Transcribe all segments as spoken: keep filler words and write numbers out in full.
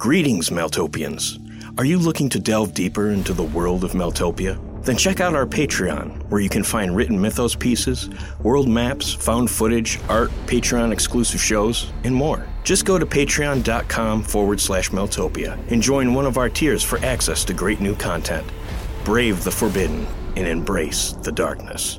Greetings, Meltopians. Are you looking to delve deeper into the world of Meltopia? Then check out our Patreon, where you can find written mythos pieces, world maps, found footage, art, Patreon-exclusive shows, and more. Just go to patreon.com forward slash Meltopia and join one of our tiers for access to great new content. Brave the forbidden and embrace the darkness.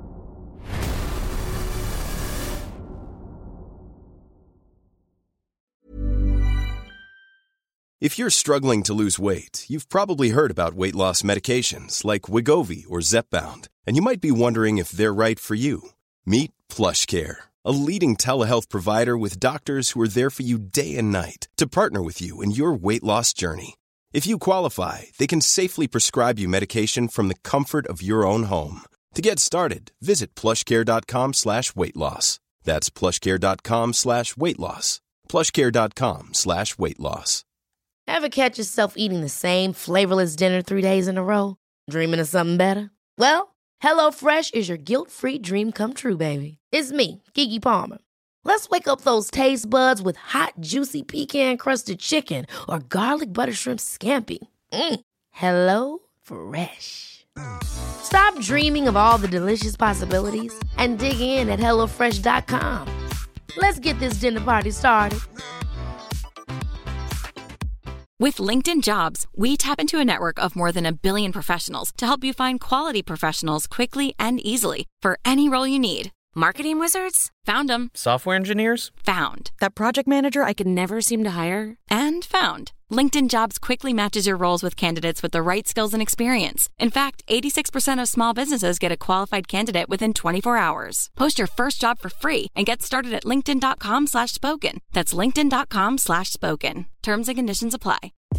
If you're struggling to lose weight, you've probably heard about weight loss medications like Wegovy or Zepbound, and you might be wondering if they're right for you. Meet PlushCare, a leading telehealth provider with doctors who are there for you day and night to partner with you in your weight loss journey. If you qualify, they can safely prescribe you medication from the comfort of your own home. To get started, visit plushcare.com slash weight loss. That's plushcare.com slash weight loss. plushcare.com slash weight loss. Ever catch yourself eating the same flavorless dinner three days in a row? Dreaming of something better? Well, HelloFresh is your guilt-free dream come true, baby. It's me, Keke Palmer. Let's wake up those taste buds with hot, juicy pecan-crusted chicken or garlic butter shrimp scampi. Mm. Hello Fresh. Stop dreaming of all the delicious possibilities and dig in at hello fresh dot com. Let's get this dinner party started. With LinkedIn Jobs, we tap into a network of more than a billion professionals to help you find quality professionals quickly and easily for any role you need. Marketing wizards? Found them. Software engineers? Found. That project manager I could never seem to hire? And found. LinkedIn Jobs quickly matches your roles with candidates with the right skills and experience. In fact, eighty-six percent of small businesses get a qualified candidate within twenty-four hours. Post your first job for free and get started at linkedin.com slash spoken. That's linkedin.com slash spoken. Terms and conditions apply.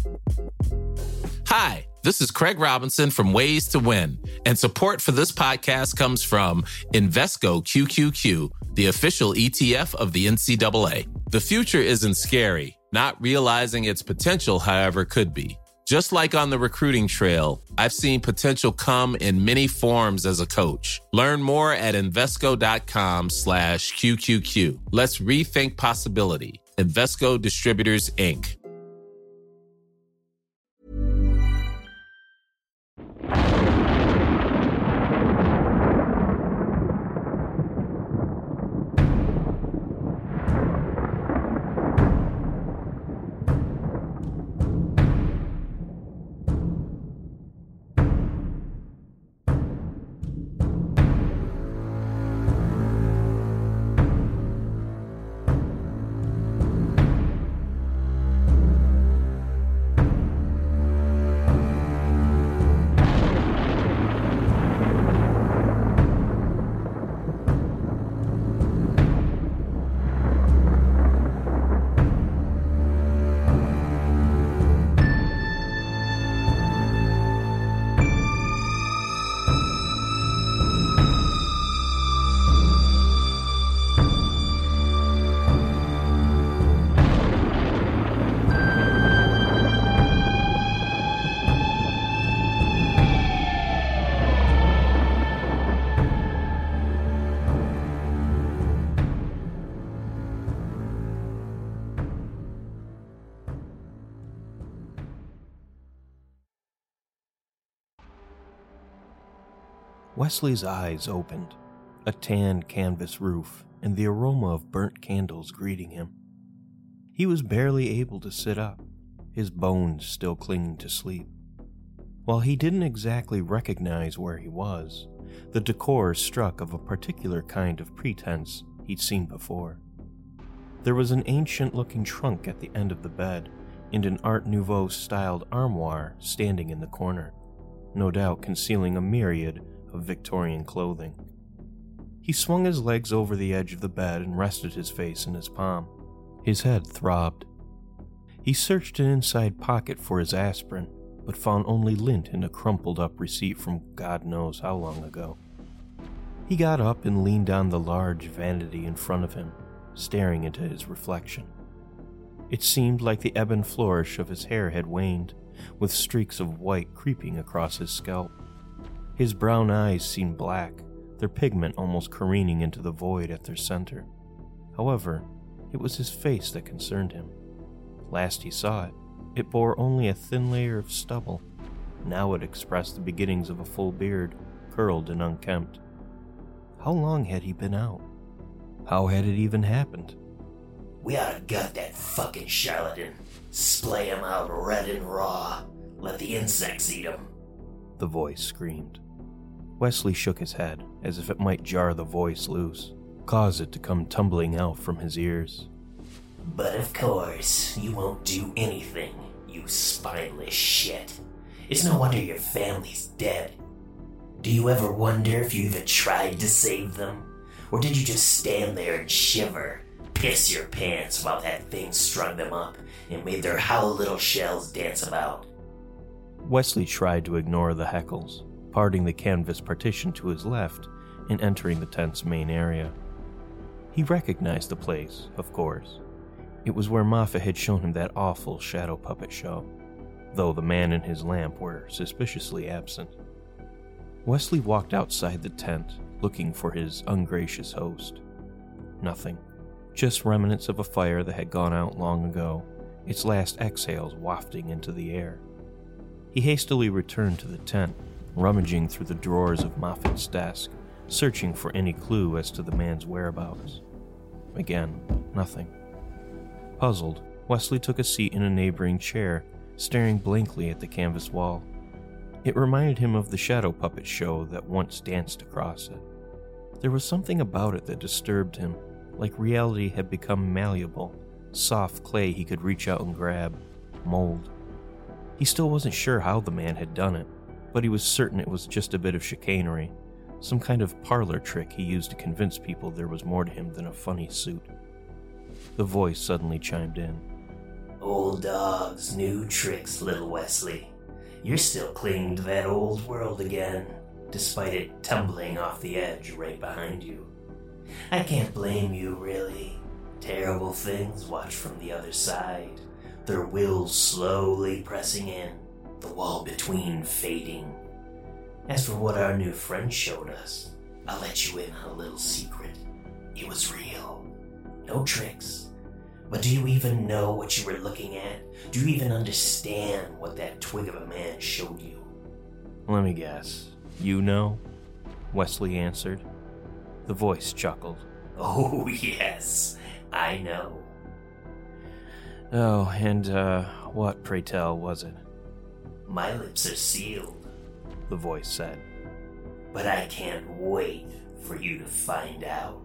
Hi, this is Craig Robinson from Ways to Win, and support for this podcast comes from Invesco Q Q Q, the official E T F of the N C double A. The future isn't scary. Not realizing its potential, however, could be. Just like on the recruiting trail, I've seen potential come in many forms as a coach. Learn more at Invesco.com slash QQQ. Let's rethink possibility. Invesco Distributors, Incorporated. Wesley's eyes opened, a tan canvas roof and the aroma of burnt candles greeting him. He was barely able to sit up, his bones still clinging to sleep. While he didn't exactly recognize where he was, the decor struck of a particular kind of pretense he'd seen before. There was an ancient-looking trunk at the end of the bed and an Art Nouveau-styled armoire standing in the corner, no doubt concealing a myriad of Victorian clothing. He swung his legs over the edge of the bed and rested his face in his palm. His head throbbed. He searched an inside pocket for his aspirin, but found only lint and a crumpled-up receipt from God knows how long ago. He got up and leaned on the large vanity in front of him, staring into his reflection. It seemed like the ebon flourish of his hair had waned, with streaks of white creeping across his scalp. His brown eyes seemed black, their pigment almost careening into the void at their center. However, it was his face that concerned him. Last he saw it, It bore only a thin layer of stubble. Now it expressed the beginnings of a full beard, curled and unkempt. How long had he been out? How had it even happened? We oughta gut that fucking charlatan. Splay him out red and raw. Let the insects eat him. The voice screamed. Wesley shook his head, as if it might jar the voice loose, cause it to come tumbling out from his ears. But of course, you won't do anything, you spineless shit. It's no wonder your family's dead. Do you ever wonder if you even tried to save them? Or did you just stand there and shiver, piss your pants while that thing strung them up and made their hollow little shells dance about? Wesley tried to ignore the heckles, parting the canvas partition to his left and entering the tent's main area. He recognized the place, of course. It was where Moffat had shown him that awful shadow puppet show, though the man and his lamp were suspiciously absent. Wesley walked outside the tent, looking for his ungracious host. Nothing. Just remnants of a fire that had gone out long ago, its last exhales wafting into the air. He hastily returned to the tent, rummaging through the drawers of Moffat's desk, searching for any clue as to the man's whereabouts. Again, nothing. Puzzled, Wesley took a seat in a neighboring chair, staring blankly at the canvas wall. It reminded him of the shadow puppet show that once danced across it. There was something about it that disturbed him, like reality had become malleable, soft clay he could reach out and grab, mold. He still wasn't sure how the man had done it, but he was certain it was just a bit of chicanery, some kind of parlor trick he used to convince people there was more to him than a funny suit. The voice suddenly chimed in. Old dogs, new tricks, little Wesley. You're still clinging to that old world again, despite it tumbling off the edge right behind you. I can't blame you, really. Terrible things watch from the other side, their wills slowly pressing in, the wall between fading. As for what our new friend showed us, I'll let you in on a little secret. It was real. No tricks. But do you even know what you were looking at? Do you even understand what that twig of a man showed you? Let me guess. You know? Wesley answered. The voice chuckled. Oh, yes. I know. Oh, and, uh, what, pray tell, was it? My lips are sealed, the voice said. But I can't wait for you to find out.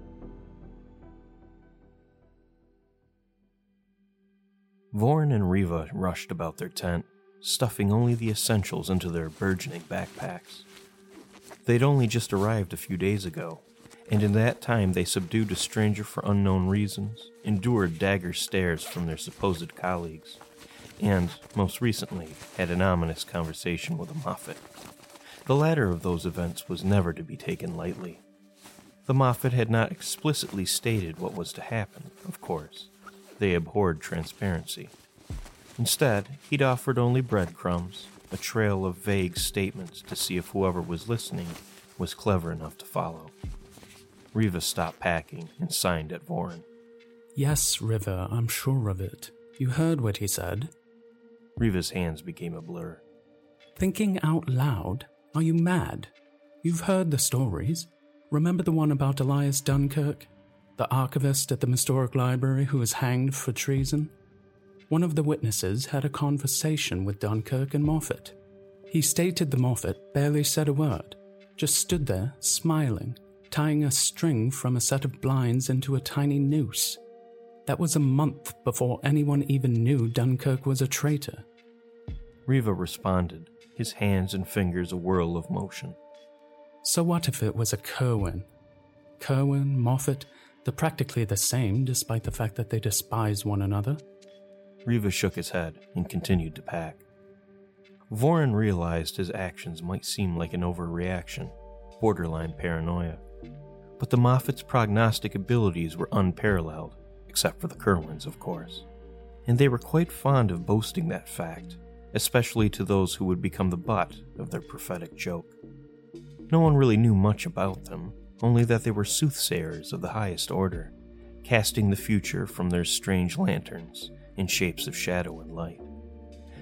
Voren and Riva rushed about their tent, stuffing only the essentials into their burgeoning backpacks. They'd only just arrived a few days ago, and in that time they subdued a stranger for unknown reasons, endured dagger stares from their supposed colleagues, and, most recently, had an ominous conversation with a Moffat. The latter of those events was never to be taken lightly. The Moffat had not explicitly stated what was to happen, of course. They abhorred transparency. Instead, he'd offered only breadcrumbs, a trail of vague statements to see if whoever was listening was clever enough to follow. Riva stopped packing and signed at Voren. Yes, Riva, I'm sure of it. You heard what he said. Riva's hands became a blur. Thinking out loud? Are you mad? You've heard the stories. Remember the one about Elias Dunkirk? The archivist at the Historic Library who was hanged for treason? One of the witnesses had a conversation with Dunkirk and Moffat. He stated the Moffat barely said a word, just stood there, smiling, tying a string from a set of blinds into a tiny noose. That was a month before anyone even knew Dunkirk was a traitor. Riva responded, his hands and fingers a whirl of motion. So what if it was a Kerwin? Kerwin, Moffat, they're practically the same, despite the fact that they despise one another. Riva shook his head and continued to pack. Voren realized his actions might seem like an overreaction, borderline paranoia. But the Moffat's prognostic abilities were unparalleled, except for the Kerwins, of course. And they were quite fond of boasting that fact, especially to those who would become the butt of their prophetic joke. No one really knew much about them, only that they were soothsayers of the highest order, casting the future from their strange lanterns in shapes of shadow and light.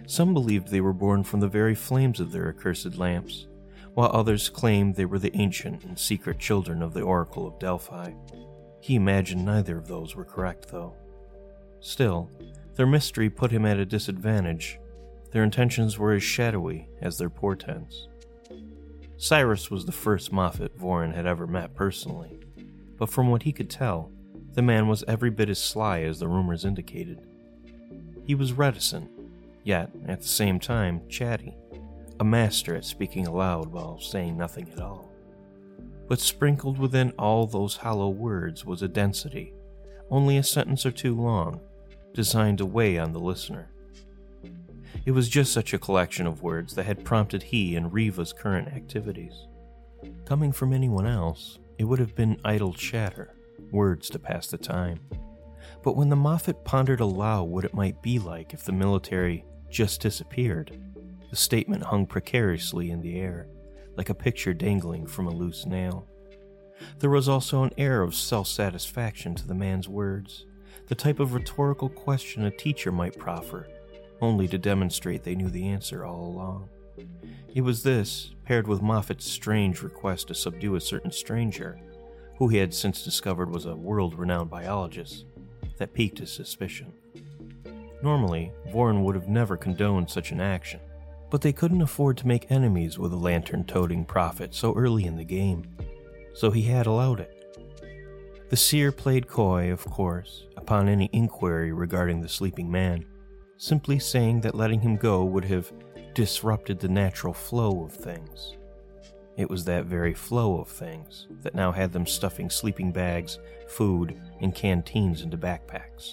Some believed they were born from the very flames of their accursed lamps, while others claimed they were the ancient and secret children of the Oracle of Delphi. He imagined neither of those were correct, though. Still, their mystery put him at a disadvantage. Their intentions were as shadowy as their portents. Cyrus was the first Moffat Vorin had ever met personally, but from what he could tell, the man was every bit as sly as the rumors indicated. He was reticent, yet, at the same time, chatty, a master at speaking aloud while saying nothing at all. But sprinkled within all those hollow words was a density, only a sentence or two long, designed to weigh on the listener. It was just such a collection of words that had prompted he and Riva's current activities. Coming from anyone else, it would have been idle chatter, words to pass the time. But when the Moffat pondered aloud what it might be like if the military just disappeared, the statement hung precariously in the air, like a picture dangling from a loose nail. There was also an air of self-satisfaction to the man's words, the type of rhetorical question a teacher might proffer, only to demonstrate they knew the answer all along. It was this, paired with Moffat's strange request to subdue a certain stranger, who he had since discovered was a world-renowned biologist, that piqued his suspicion. Normally, Vorin would have never condoned such an action, but they couldn't afford to make enemies with a lantern-toting prophet so early in the game, so he had allowed it. The seer played coy, of course, upon any inquiry regarding the sleeping man, simply saying that letting him go would have disrupted the natural flow of things. It was that very flow of things that now had them stuffing sleeping bags, food, and canteens into backpacks.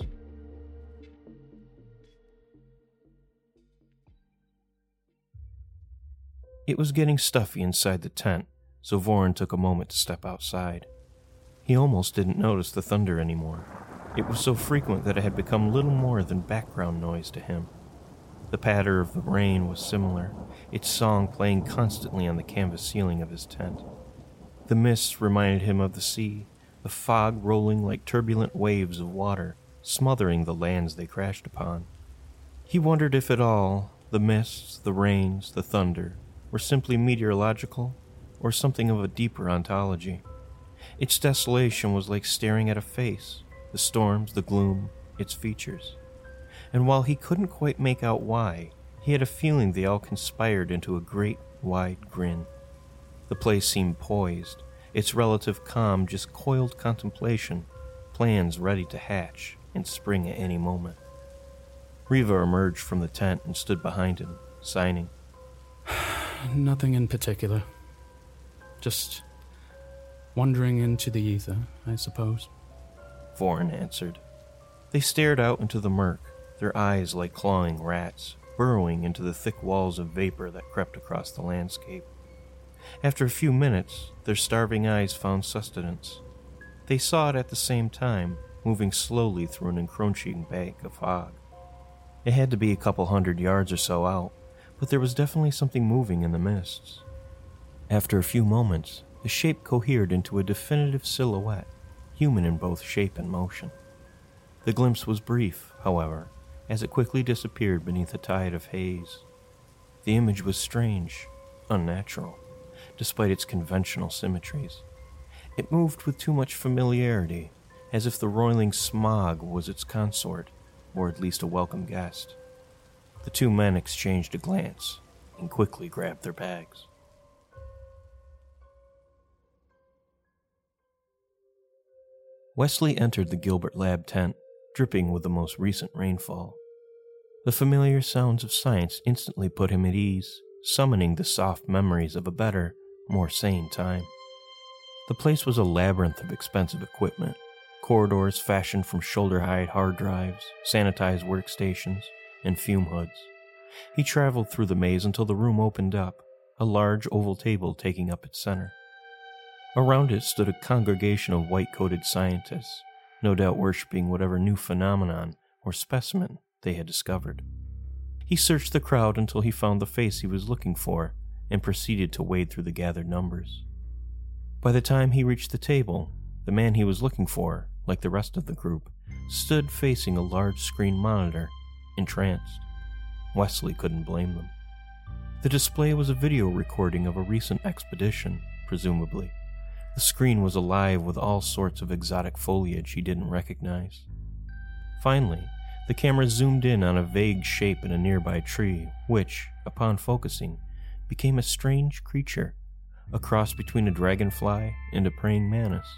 It was getting stuffy inside the tent, so Vorin took a moment to step outside. He almost didn't notice the thunder anymore. It was so frequent that it had become little more than background noise to him. The patter of the rain was similar, its song playing constantly on the canvas ceiling of his tent. The mists reminded him of the sea, the fog rolling like turbulent waves of water, smothering the lands they crashed upon. He wondered if at all, the mists, the rains, the thunder, were simply meteorological, or something of a deeper ontology. Its desolation was like staring at a face, the storms, the gloom, its features. And while he couldn't quite make out why, he had a feeling they all conspired into a great, wide grin. The place seemed poised, its relative calm just coiled contemplation, plans ready to hatch and spring at any moment. Riva emerged from the tent and stood behind him, signing. Nothing in particular. Just wandering into the ether, I suppose. Vorin answered. They stared out into the murk, their eyes like clawing rats, burrowing into the thick walls of vapor that crept across the landscape. After a few minutes, their starving eyes found sustenance. They saw it at the same time, moving slowly through an encroaching bank of fog. It had to be a couple hundred yards or so out, but there was definitely something moving in the mists. After a few moments, the shape cohered into a definitive silhouette, human in both shape and motion. The glimpse was brief, however, as it quickly disappeared beneath a tide of haze. The image was strange, unnatural, despite its conventional symmetries. It moved with too much familiarity, as if the roiling smog was its consort, or at least a welcome guest. The two men exchanged a glance and quickly grabbed their bags. Wesley entered the Gilbert Lab tent, dripping with the most recent rainfall. The familiar sounds of science instantly put him at ease, summoning the soft memories of a better, more sane time. The place was a labyrinth of expensive equipment, corridors fashioned from shoulder-high hard drives, sanitized workstations, and fume hoods. He traveled through the maze until the room opened up, a large oval table taking up its center. Around it stood a congregation of white-coated scientists, no doubt worshipping whatever new phenomenon or specimen they had discovered. He searched the crowd until he found the face he was looking for and proceeded to wade through the gathered numbers. By the time he reached the table, the man he was looking for, like the rest of the group, stood facing a large screen monitor, entranced. Wesley couldn't blame them. The display was a video recording of a recent expedition, presumably. The screen was alive with all sorts of exotic foliage he didn't recognize. Finally, the camera zoomed in on a vague shape in a nearby tree, which, upon focusing, became a strange creature, a cross between a dragonfly and a praying mantis.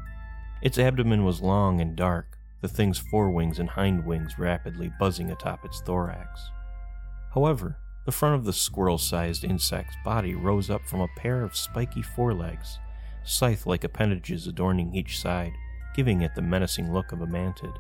Its abdomen was long and dark, the thing's forewings and hind wings rapidly buzzing atop its thorax. However, the front of the squirrel-sized insect's body rose up from a pair of spiky forelegs, scythe-like appendages adorning each side, giving it the menacing look of a mantid.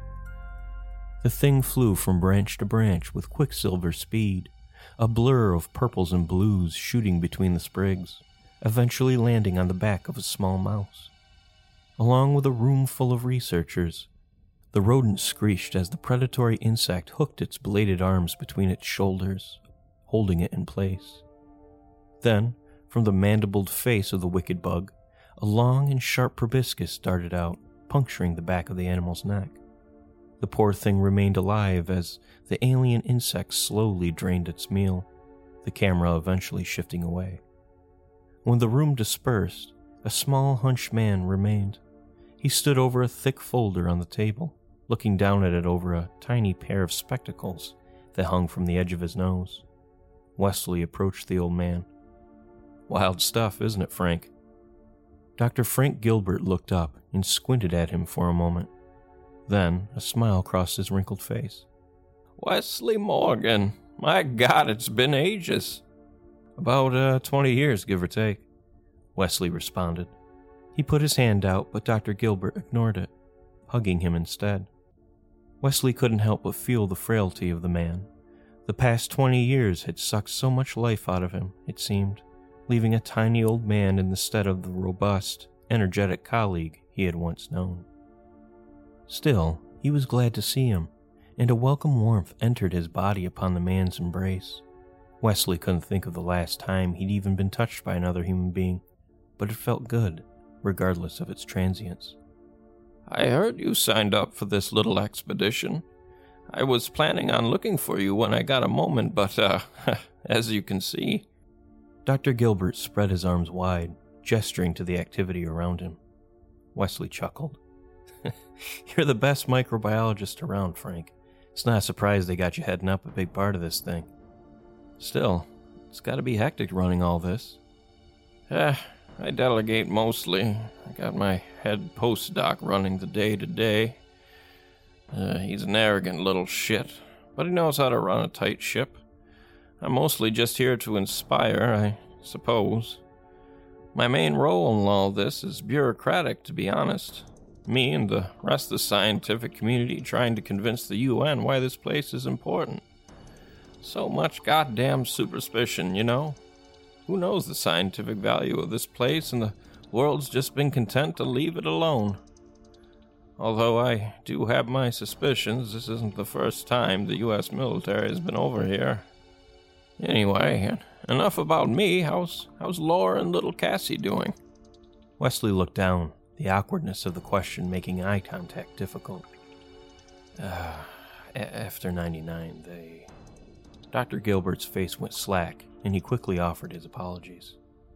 The thing flew from branch to branch with quicksilver speed, a blur of purples and blues shooting between the sprigs, eventually landing on the back of a small mouse. Along with a room full of researchers, the rodent screeched as the predatory insect hooked its bladed arms between its shoulders, holding it in place. Then, from the mandibled face of the wicked bug, a long and sharp proboscis darted out, puncturing the back of the animal's neck. The poor thing remained alive as the alien insect slowly drained its meal, the camera eventually shifting away. When the room dispersed, a small hunched man remained. He stood over a thick folder on the table, looking down at it over a tiny pair of spectacles that hung from the edge of his nose. Wesley approached the old man. "Wild stuff, isn't it, Frank?" Doctor Frank Gilbert looked up and squinted at him for a moment. Then a smile crossed his wrinkled face. "Wesley Morgan. My God, it's been ages." "About uh, twenty years, give or take," Wesley responded. He put his hand out, but Doctor Gilbert ignored it, hugging him instead. Wesley couldn't help but feel the frailty of the man. The past twenty years had sucked so much life out of him, it seemed, leaving a tiny old man in the stead of the robust, energetic colleague he had once known. Still, he was glad to see him, and a welcome warmth entered his body upon the man's embrace. Wesley couldn't think of the last time he'd even been touched by another human being, but it felt good, regardless of its transience. "I heard you signed up for this little expedition. I was planning on looking for you when I got a moment, but, uh, as you can see..." Doctor Gilbert spread his arms wide, gesturing to the activity around him. Wesley chuckled. "You're the best microbiologist around, Frank. It's not a surprise they got you heading up a big part of this thing. Still, it's got to be hectic running all this." Eh, I delegate mostly. I got my head postdoc running the day-to-day. Uh, he's an arrogant little shit, but he knows how to run a tight ship. I'm mostly just here to inspire, I suppose. My main role in all this is bureaucratic, to be honest. Me and the rest of the scientific community trying to convince the U N why this place is important. So much goddamn superstition, you know? Who knows the scientific value of this place, and the world's just been content to leave it alone. Although I do have my suspicions, this isn't the first time the U S military has been over here. Anyway, enough about me. How's, how's Laura and little Cassie doing? Wesley looked down, the awkwardness of the question making eye contact difficult. Uh, after ninety-nine, they... Doctor Gilbert's face went slack, and he quickly offered his apologies.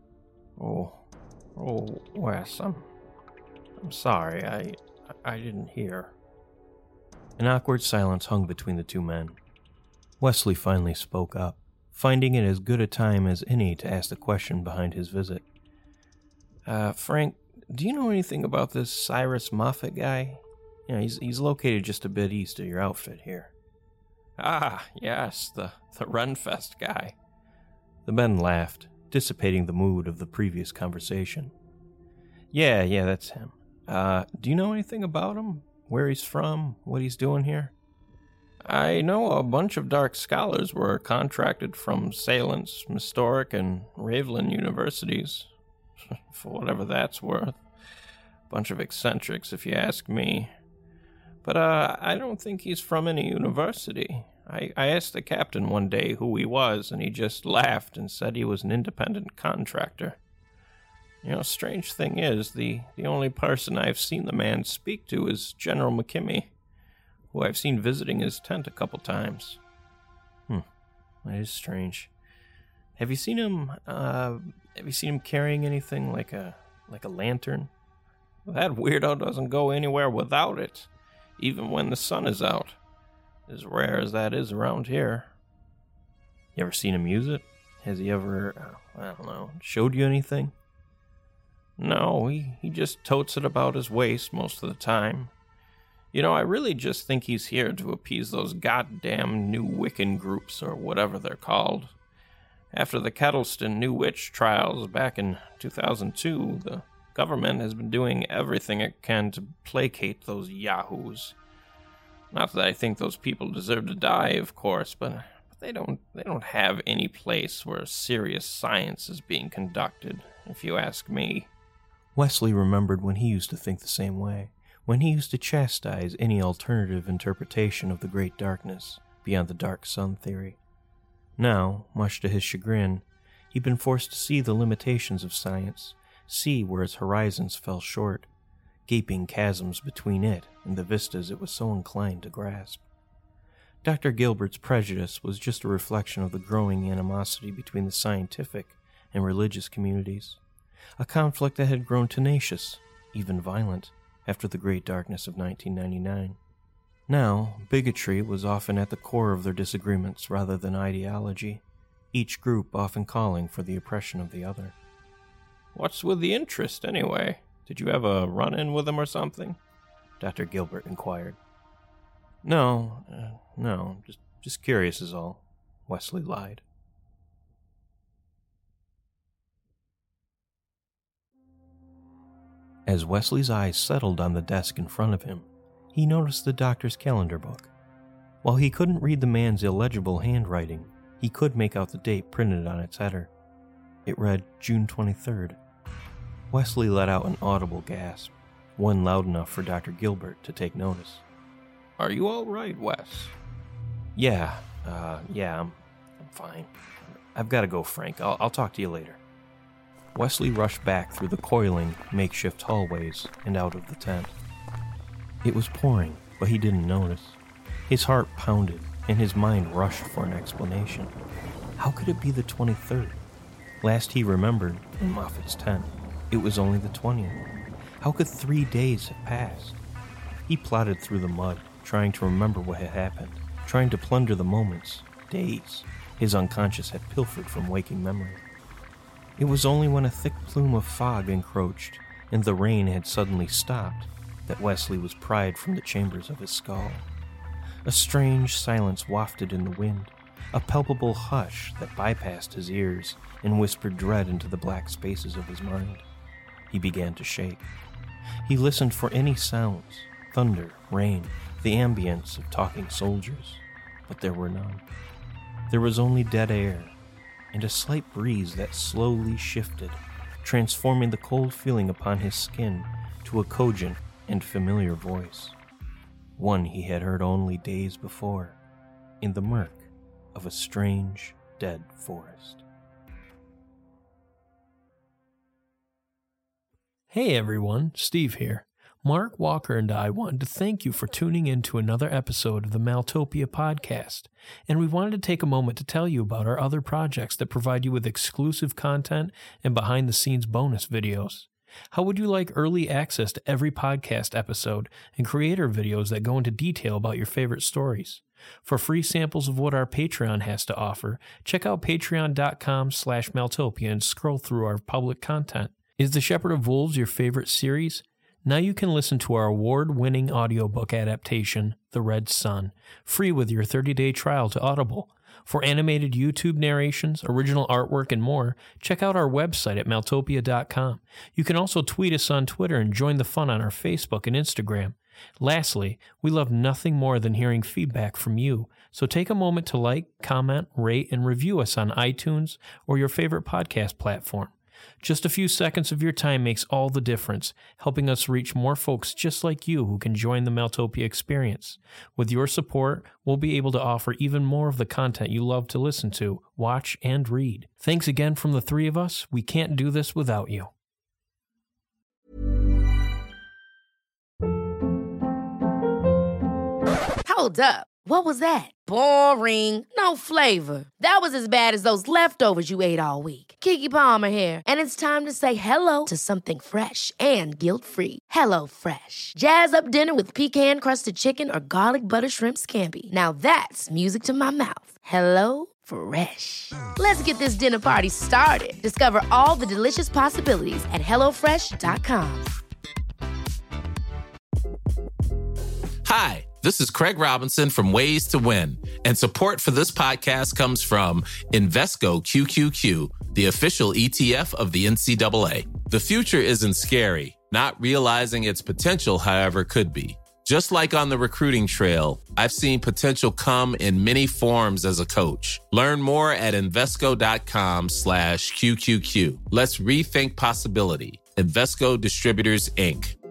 Oh, oh, Wes, I'm, I'm sorry, I, I didn't hear. An awkward silence hung between the two men. Wesley finally spoke up, finding it as good a time as any to ask the question behind his visit. Uh, Frank, do you know anything about this Cyrus Moffat guy? You know, he's, he's located just a bit east of your outfit here. Ah, yes, the, the Renfest guy. The men laughed, dissipating the mood of the previous conversation. Yeah, yeah, that's him. Uh, do you know anything about him? Where he's from? What he's doing here? I know a bunch of dark scholars were contracted from Salence, Mystoric, and Ravelin universities. For whatever that's worth. Bunch of eccentrics, if you ask me. But, uh, I don't think he's from any university. I, I asked the captain one day who he was, and he just laughed and said he was an independent contractor. You know, strange thing is, the, the only person I've seen the man speak to is General McKimmy, who I've seen visiting his tent a couple times. Hmm. That is strange. Have you seen him, uh, have you seen him carrying anything like a, like a lantern? That weirdo doesn't go anywhere without it, even when the sun is out. As rare as that is around here. You ever seen him use it? Has he ever, uh, I don't know, showed you anything? No, he, he just totes it about his waist most of the time. You know, I really just think he's here to appease those goddamn new Wiccan groups, or whatever they're called. After the Kettleston New Witch trials back in two thousand two, the government has been doing everything it can to placate those yahoos. Not that I think those people deserve to die, of course, but they don't they don't have any place where serious science is being conducted, if you ask me. Wesley remembered when he used to think the same way, when he used to chastise any alternative interpretation of the Great Darkness beyond the Dark Sun theory. Now, much to his chagrin, he'd been forced to see the limitations of science, see where its horizons fell short, gaping chasms between it and the vistas it was so inclined to grasp. Doctor Gilbert's prejudice was just a reflection of the growing animosity between the scientific and religious communities, a conflict that had grown tenacious, even violent, after the Great Darkness of nineteen ninety-nine. Now, bigotry was often at the core of their disagreements rather than ideology, each group often calling for the oppression of the other. What's with the interest, anyway? Did you have a run-in with him or something? Doctor Gilbert inquired. No, uh, no, just, just curious is all, Wesley lied. As Wesley's eyes settled on the desk in front of him, he noticed the doctor's calendar book. While he couldn't read the man's illegible handwriting, he could make out the date printed on its header. It read June twenty-third. Wesley let out an audible gasp, one loud enough for Doctor Gilbert to take notice. Are you all right, Wes? Yeah, uh, yeah, I'm, I'm fine. I've got to go, Frank. I'll, I'll talk to you later. Wesley rushed back through the coiling, makeshift hallways and out of the tent. It was pouring, but he didn't notice. His heart pounded, and his mind rushed for an explanation. How could it be the twenty-third? Last he remembered, in Moffat's tent, it was only the twentieth. How could three days have passed? He plodded through the mud, trying to remember what had happened, trying to plunder the moments, days, his unconscious had pilfered from waking memory. It was only when a thick plume of fog encroached, and the rain had suddenly stopped, that Wesley was pried from the chambers of his skull. A strange silence wafted in the wind, a palpable hush that bypassed his ears and whispered dread into the black spaces of his mind. He began to shake. He listened for any sounds, thunder, rain, the ambience of talking soldiers, but there were none. There was only dead air, and a slight breeze that slowly shifted, transforming the cold feeling upon his skin to a cogent and familiar voice, one he had heard only days before, in the murk of a strange, dead forest. Hey everyone, Steve here. Mark Walker and I wanted to thank you for tuning in to another episode of the Maltopia podcast, and we wanted to take a moment to tell you about our other projects that provide you with exclusive content and behind-the-scenes bonus videos. How would you like early access to every podcast episode and creator videos that go into detail about your favorite stories? For free samples of what our Patreon has to offer, check out patreon.com slash Maltopia and scroll through our public content. Is The Shepherd of Wolves your favorite series? Now you can listen to our award-winning audiobook adaptation, The Red Sun, free with your thirty-day trial to Audible. For animated YouTube narrations, original artwork, and more, check out our website at maltopia dot com. You can also tweet us on Twitter and join the fun on our Facebook and Instagram. Lastly, we love nothing more than hearing feedback from you, so take a moment to like, comment, rate, and review us on iTunes or your favorite podcast platform. Just a few seconds of your time makes all the difference, helping us reach more folks just like you who can join the Maltopia experience. With your support, we'll be able to offer even more of the content you love to listen to, watch, and read. Thanks again from the three of us. We can't do this without you. Hold up. What was that? Boring. No flavor. That was as bad as those leftovers you ate all week. Keke Palmer here, and it's time to say hello to something fresh and guilt-free. Hello Fresh. Jazz up dinner with pecan-crusted chicken or garlic butter shrimp scampi. Now that's music to my mouth. Hello Fresh. Let's get this dinner party started. Discover all the delicious possibilities at hello fresh dot com. Hi, this is Craig Robinson from Ways to Win, and support for this podcast comes from Invesco Q Q Q, the official E T F of the N C double A. The future isn't scary. Not realizing its potential, however, could be. Just like on the recruiting trail, I've seen potential come in many forms as a coach. Learn more at Invesco.com slash QQQ. Let's rethink possibility. Invesco Distributors, Incorporated.